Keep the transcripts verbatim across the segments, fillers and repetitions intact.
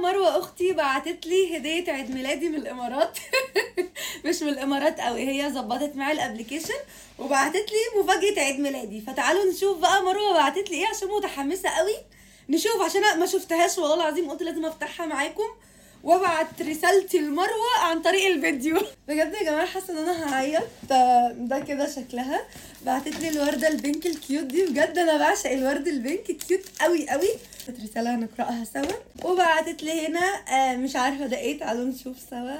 مروه اختي بعتت لي هديه عيد ميلادي من الامارات. مش من الامارات قوي، هي ظبطت معايا الابلكيشن وبعتت لي مفاجاه عيد ميلادي. فتعالوا نشوف بقى مروه بعتت لي ايه عشان متحمسه قوي نشوف، عشان انا ما شفتهاش والله العظيم، قلت لازم افتحها معاكم وابعت رسالتي لمروه عن طريق الفيديو. بجد يا جماعه حاسه ان انا هعيط. ده كده شكلها. بعتت لي الورده البينك الكيوت دي، بجد انا بعشق الورد البينك، كيوت قوي قوي. رساله هنقراها سوا. وبعتت لي هنا آه مش عارفه ده ايه، تعالوا نشوف سوا.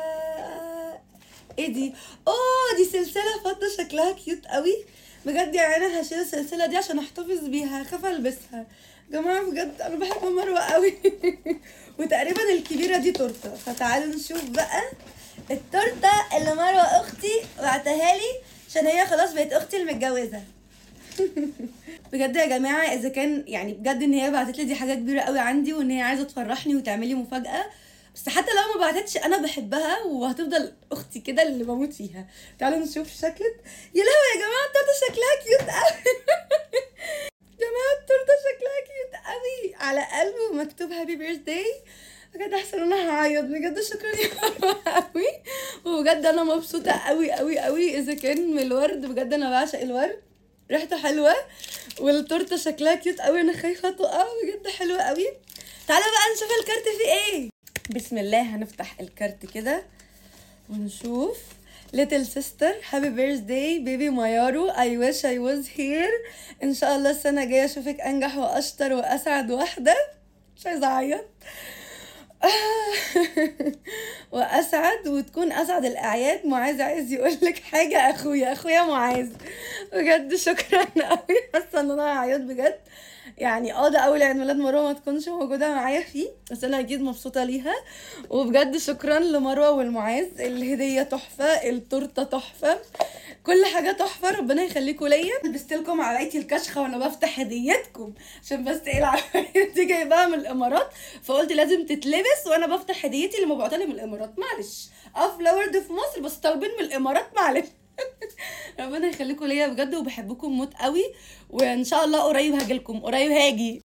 ايه دي؟ اوه دي سلسله فضه شكلها كيوت قوي بجد. يعني انا هشيل السلسله دي عشان احتفظ بيها، خاف البسها. جماعه بجد انا بحب مروه قوي. وتقريبا الكبيره دي تورته، فتعالوا نشوف بقى التورته اللي مروه اختي بعتها لي عشان هي خلاص بقت اختي المتجوزه. بجد يا جماعه اذا كان يعني بجد ان هي بعتت لي دي حاجه كبيره قوي عندي، وان هي عايزه تفرحني وتعملي مفاجاه، بس حتى لو ما بعتتش انا بحبها وهتفضل اختي كده اللي بموت فيها. تعالوا نشوف شكلت. يا لهوي يا جماعه التورته شكلها كيوت قوي. جماعه التورته شكلها كيوت قوي، على قلب ومكتوب هابي بيرث داي. بجد احسن انا هعيط بجد. شكرا يا قوي، وبجد انا مبسوطه قوي قوي قوي. اذا كان من الورد بجد انا بعشق الورد، ريحته حلوه، والتورته شكلها كيوت قوي. انا خايفه تقع بجد، حلوه قوي. تعالى بقى نشوف الكارت فيه ايه. بسم الله. هنفتح الكارت كده ونشوف. little sister happy birthday baby ميارو I wish I was here. ان شاء الله السنه الجايه اشوفك انجح واشطر واسعد واحده. مش عايزه اعيط. واسعد وتكون اسعد الاعياد. معاذ عايز يقول لك حاجه. اخويا اخويا معاذ بجد شكرا قوي. حاسه ان انا هعيط بجد. يعني اه ده اول عيد ميلاد مروه ما تكونش موجوده معايا فيه، بس انا اكيد مبسوطه ليها. وبجد شكرا لمروه والمعاذ. الهديه تحفه، التورته تحفه، كل حاجه تحفه. ربنا يخليكم ليا. لبست لكم عبايتي الكشخه وانا بفتح هديتكم، عشان بس ايه العبايه دي جايباها من الامارات، فقلت لازم تتلبس وانا بفتح هديتي اللي مبعوته لي من الامارات. معلش افلا ورد في مصر بس طالبين من الامارات، معلش. ربنا يخليكم ليا بجد، وبحبكم موت قوي، وان شاء الله قريب هاجيلكم، قريب هاجي.